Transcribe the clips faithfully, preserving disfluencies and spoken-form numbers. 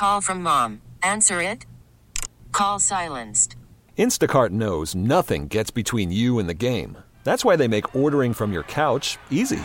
Call from mom. Answer it. Call silenced. Instacart knows nothing gets between you and the game. That's why they make ordering from your couch easy.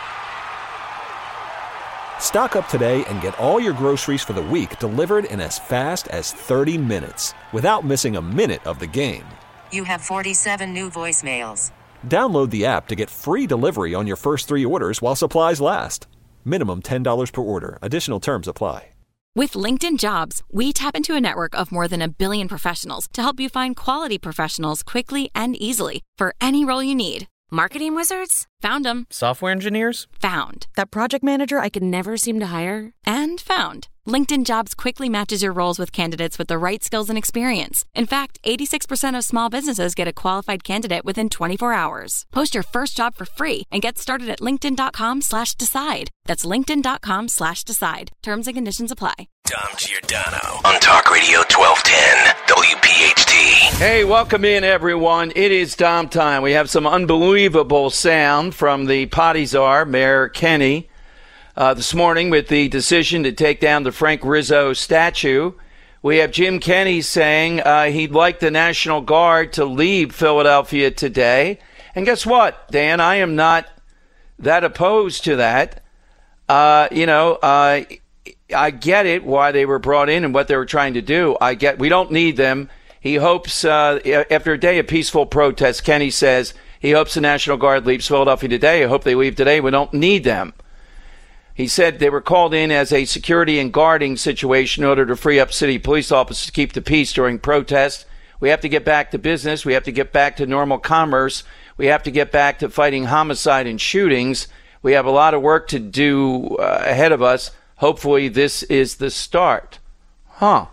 Stock up today and get all your groceries for the week delivered in as fast as thirty minutes without missing a minute of the game. You have forty-seven new voicemails. Download the app to get free delivery on your first three orders while supplies last. Minimum ten dollars per order. Additional terms apply. With LinkedIn Jobs, we tap into a network of more than a billion professionals to help you find quality professionals quickly and easily for any role you need. Marketing wizards? Found them. Software engineers? Found. That project manager I could never seem to hire? And found. LinkedIn Jobs quickly matches your roles with candidates with the right skills and experience. In fact, eighty-six percent of small businesses get a qualified candidate within twenty-four hours. Post your first job for free and get started at linkedin.com slash decide. That's linkedin.com slash decide. Terms and conditions apply. Dom Giordano on Talk Radio twelve ten W P H T. Hey, welcome in, everyone. It is Dom time. We have some unbelievable sound from the potty czar, Mayor Kenney, uh, this morning with the decision to take down the Frank Rizzo statue. We have Jim Kenney saying uh, he'd like the National Guard to leave Philadelphia today. And guess what, Dan? I am not that opposed to that. Uh, you know, uh, I get it, why they were brought in and what they were trying to do. I get, we don't need them. He hopes, uh, after a day of peaceful protest, Kenney says he hopes the National Guard leaves Philadelphia today. I hope they leave today. We don't need them. He said they were called in as a security and guarding situation in order to free up city police officers to keep the peace during protests. We have to get back to business. We have to get back to normal commerce. We have to get back to fighting homicide and shootings. We have a lot of work to do uh, ahead of us. Hopefully this is the start. Huh.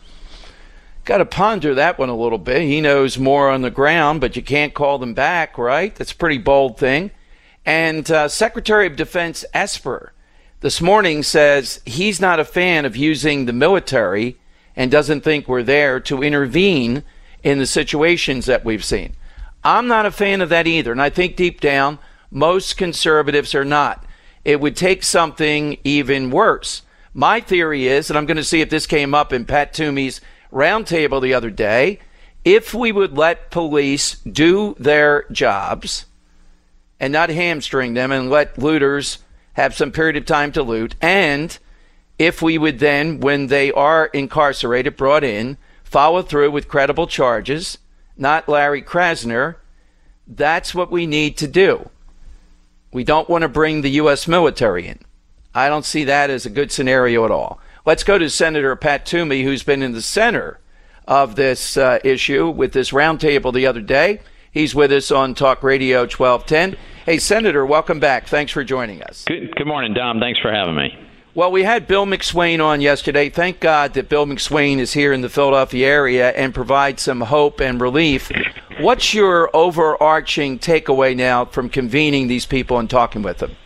Got to ponder that one a little bit. He knows more on the ground, but you can't call them back, right? That's a pretty bold thing. And uh, Secretary of Defense Esper this morning says he's not a fan of using the military and doesn't think we're there to intervene in the situations that we've seen. I'm not a fan of that either, and I think deep down most conservatives are not. It would take something even worse. My theory is, and I'm going to see if this came up in Pat Toomey's roundtable the other day, if we would let police do their jobs and not hamstring them and let looters have some period of time to loot, and if we would then, when they are incarcerated, brought in, follow through with credible charges, not Larry Krasner, that's what we need to do. We don't want to bring the U S military in. I don't see that as a good scenario at all. Let's go to Senator Pat Toomey, who's been in the center of this uh, issue with this roundtable the other day. He's with us on Talk Radio twelve ten. Hey, Senator, welcome back. Thanks for joining us. Good, good morning, Dom. Thanks for having me. Well, we had Bill McSwain on yesterday. Thank God that Bill McSwain is here in the Philadelphia area and provides some hope and relief. What's your overarching takeaway now from convening these people and talking with them?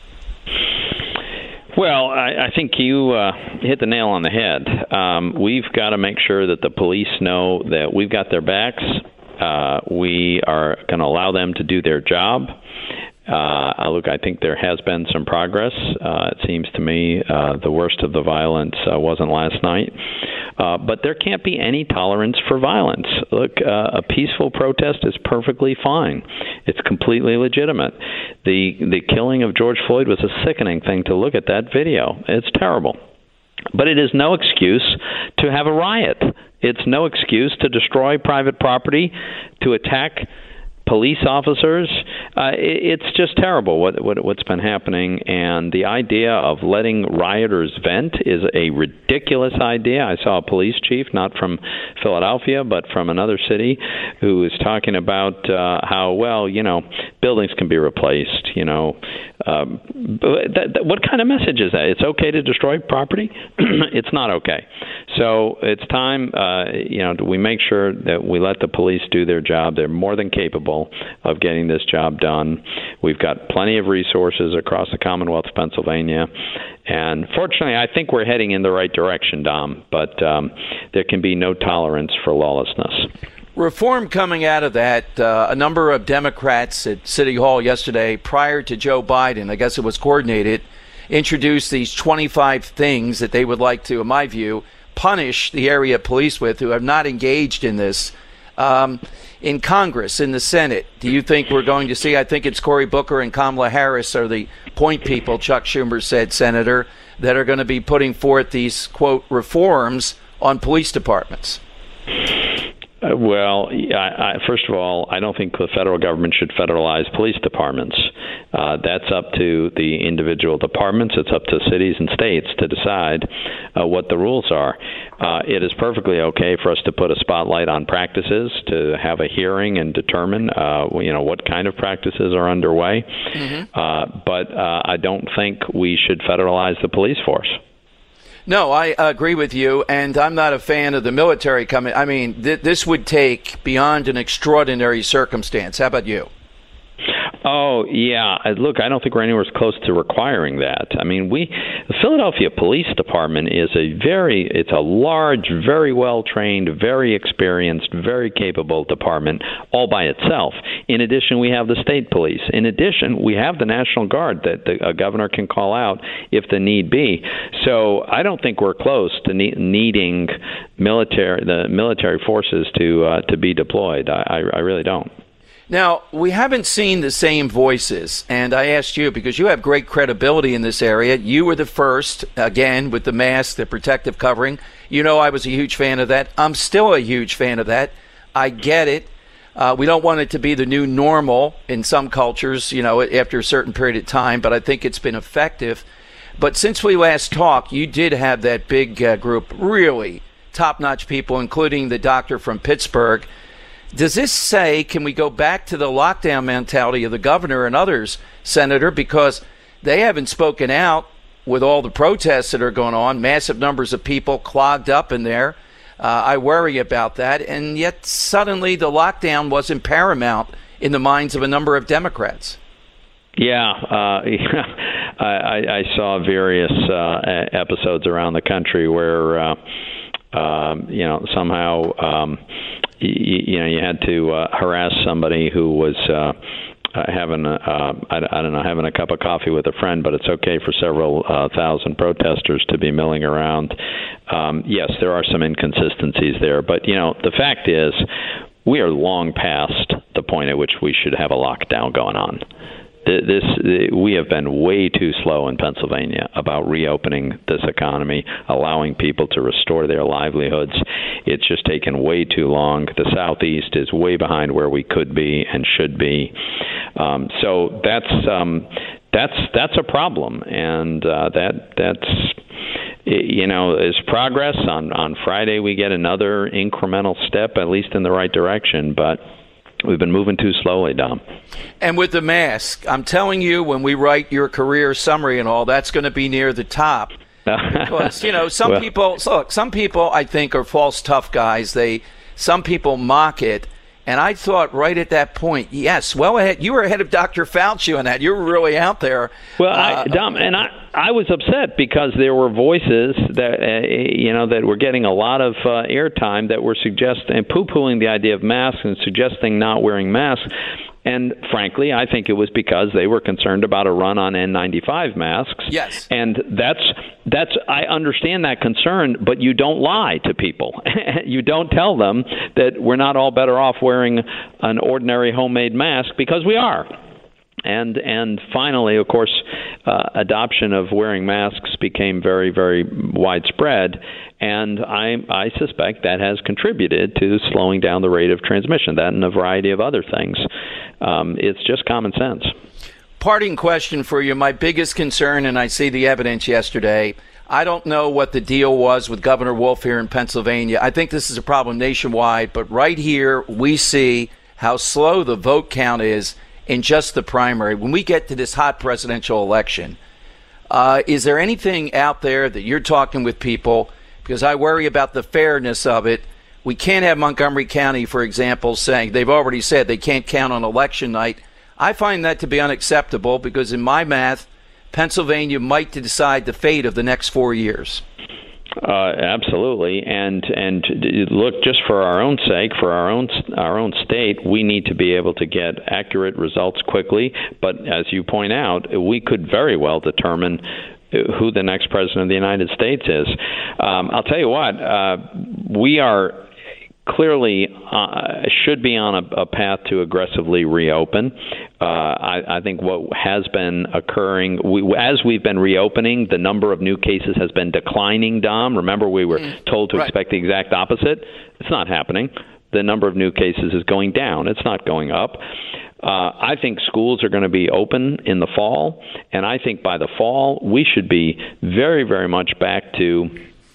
Well, I, I think you uh, hit the nail on the head. Um, we've got to make sure that the police know that we've got their backs. Uh, we are going to allow them to do their job. Uh, look, I think there has been some progress. Uh, it seems to me uh, the worst of the violence uh, wasn't last night. Uh, but there can't be any tolerance for violence. Look, uh, a peaceful protest is perfectly fine. It's completely legitimate. The the killing of George Floyd was a sickening thing to look at that video. It's terrible. But it is no excuse to have a riot. It's no excuse to destroy private property, to attack police officers. Uh, it, it's just terrible what, what what's been happening, and the idea of letting rioters vent is a ridiculous idea. I saw a police chief, not from Philadelphia, but from another city, who was talking about uh, how, well, you know, buildings can be replaced, you know. Um, that, that, what kind of message is that? It's okay to destroy property? It's not okay. So it's time, uh, you know, we make sure that we let the police do their job. They're more than capable of getting this job done. We've got plenty of resources across the Commonwealth of Pennsylvania. And fortunately, I think we're heading in the right direction, Dom, but um, there can be no tolerance for lawlessness. Reform coming out of that, uh, a number of Democrats at City Hall yesterday, prior to Joe Biden, I guess it was coordinated, introduced these twenty-five things that they would like to, in my view, punish the area police with who have not engaged in this. Um, in Congress, in the Senate, do you think we're going to see, I think it's Cory Booker and Kamala Harris are the point people, Chuck Schumer said, Senator, that are going to be putting forth these, quote, reforms on police departments? Uh, well, I, I, first of all, I don't think the federal government should federalize police departments. Uh, that's up to the individual departments. It's up to cities and states to decide uh, what the rules are. Uh, it is perfectly okay for us to put a spotlight on practices, to have a hearing and determine, uh, you know, what kind of practices are underway. Mm-hmm. Uh, but uh, I don't think we should federalize the police force. No, I agree with you, and I'm not a fan of the military coming. I mean, th- this would take beyond an extraordinary circumstance. How about you? Oh, yeah. Look, I don't think we're anywhere close to requiring that. I mean, we, the Philadelphia Police Department is a very, it's a large, very well-trained, very experienced, very capable department all by itself. In addition, we have the state police. In addition, we have the National Guard that the a governor can call out if the need be. So I don't think we're close to ne- needing military, the military forces to uh, to be deployed. I, I, I really don't. Now, we haven't seen the same voices, and I asked you because you have great credibility in this area. You were the first, again, with the mask, the protective covering. You know I was a huge fan of that. I'm still a huge fan of that. I get it. Uh, we don't want it to be the new normal in some cultures, you know, after a certain period of time, but I think it's been effective. But since we last talked, you did have that big uh, group, really top-notch people, including the doctor from Pittsburgh. Does this say, can we go back to the lockdown mentality of the governor and others, Senator, because they haven't spoken out with all the protests that are going on, massive numbers of people clogged up in there. Uh, I worry about that. And yet suddenly the lockdown wasn't paramount in the minds of a number of Democrats. Yeah, uh, I, I saw various uh, episodes around the country where, uh, um, you know, somehow... Um, You, you know, you had to uh, harass somebody who was uh, uh, having, a, uh, I, I don't know, having a cup of coffee with a friend, but it's okay for several uh, thousand protesters to be milling around. Um, yes, there are some inconsistencies there, but, you know, the fact is we are long past the point at which we should have a lockdown going on. This we have been way too slow in Pennsylvania about reopening this economy, allowing people to restore their livelihoods. It's just taken way too long. The Southeast is way behind where we could be and should be. Um, so that's um, that's that's a problem, and uh, that that's. You know, as progress on on Friday, we get another incremental step, at least in the right direction, but we've been moving too slowly, Dom. And with the mask, I'm telling you, when we write your career summary and all, that's going to be near the top. Because, you know, some well, people, look, some people I think are false tough guys. They, some people mock it. And I thought right at that point, yes, well ahead. You were ahead of Doctor Fauci on that. You were really out there. Well, uh, I, Dom, and I, I was upset because there were voices that uh, you know that were getting a lot of uh, airtime that were suggesting poo-pooing the idea of masks and suggesting not wearing masks. And frankly, I think it was because they were concerned about a run on N ninety-five masks. Yes. And that's that's I understand that concern, but you don't lie to people. You don't tell them that we're not all better off wearing an ordinary homemade mask, because we are. And and finally, of course, uh, adoption of wearing masks became very, very widespread. And I, I suspect that has contributed to slowing down the rate of transmission, that and a variety of other things. Um, it's just common sense. Parting question for you. My biggest concern, and I see the evidence yesterday, I don't know what the deal was with Governor Wolf here in Pennsylvania. I think this is a problem nationwide, but right here we see how slow the vote count is in just the primary. When we get to this hot presidential election, uh, is there anything out there that you're talking with people? Because I worry about the fairness of it. We can't have Montgomery County, for example, saying they've already said they can't count on election night. I find that to be unacceptable because in my math, Pennsylvania might decide the fate of the next four years. Uh, absolutely, and and look, just for our own sake, for our own our own state, we need to be able to get accurate results quickly. But as you point out, we could very well determine who the next president of the United States is. Um, I'll tell you what, uh, we are clearly uh, should be on a, a path to aggressively reopen. Uh, I, I think what has been occurring, we, as we've been reopening, the number of new cases has been declining, Dom. Remember, we were mm. told to right. expect the exact opposite. It's not happening. The number of new cases is going down. It's not going up. Uh, I think schools are going to be open in the fall, and I think by the fall we should be very, very much back to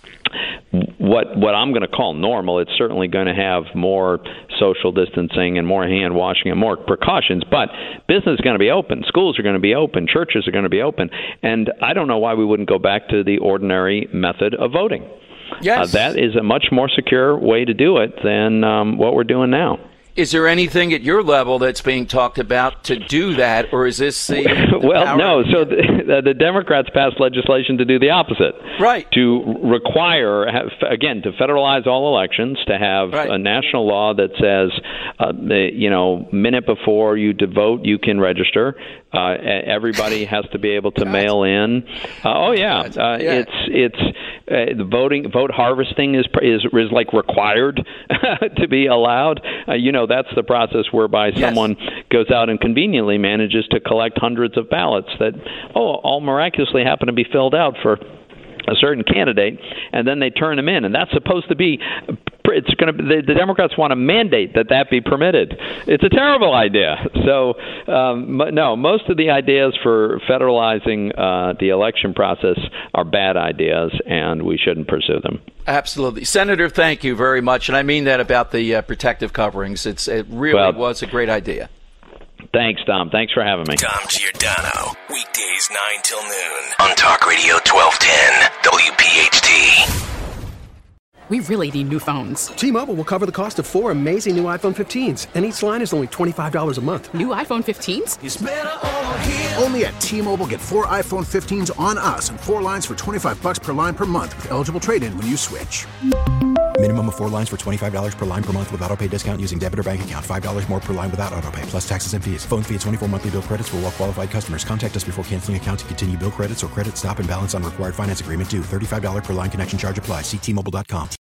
what what I'm going to call normal. It's certainly going to have more social distancing and more hand washing and more precautions, but business is going to be open. Schools are going to be open. Churches are going to be open. And I don't know why we wouldn't go back to the ordinary method of voting. Yes. Uh, that is a much more secure way to do it than um, what we're doing now. Is there anything at your level that's being talked about to do that, or is this the, the well, power? no. So the, the Democrats passed legislation to do the opposite, right? To require, again, to federalize all elections, to have right. a national law that says, uh, the, you know, minute before you to vote, you can register. Uh, everybody has to be able to God. mail in. Uh, oh yeah, uh, yeah, it's it's uh, the voting vote harvesting is is is like required to be allowed. Uh, you know, that's the process whereby yes. someone goes out and conveniently manages to collect hundreds of ballots that oh all miraculously happen to be filled out for a certain candidate, and then they turn them in, and that's supposed to be. It's going to. The, the Democrats want to mandate that that be permitted. It's a terrible idea. So, um, no, most of the ideas for federalizing uh, the election process are bad ideas, and we shouldn't pursue them. Absolutely, Senator. Thank you very much, and I mean that about the uh, protective coverings. It's it really well, was a great idea. Thanks, Dom. Thanks for having me. Dom Giordano, weekdays nine till noon on Talk Radio twelve ten W P H T. We really need new phones. T-Mobile will cover the cost of four amazing new iPhone fifteens, and each line is only twenty-five dollars a month. New iPhone fifteens? It's better over here. Only at T-Mobile, get four iPhone fifteens on us and four lines for twenty-five dollars per line per month with eligible trade-in when you switch. Minimum of four lines for twenty-five dollars per line per month with autopay discount using debit or bank account. five dollars more per line without autopay, plus taxes and fees. Phone fee at twenty-four monthly bill credits for well-qualified customers. Contact us before canceling account to continue bill credits or credit stop and balance on required finance agreement due. thirty-five dollars per line connection charge applies. See T Mobile dot com.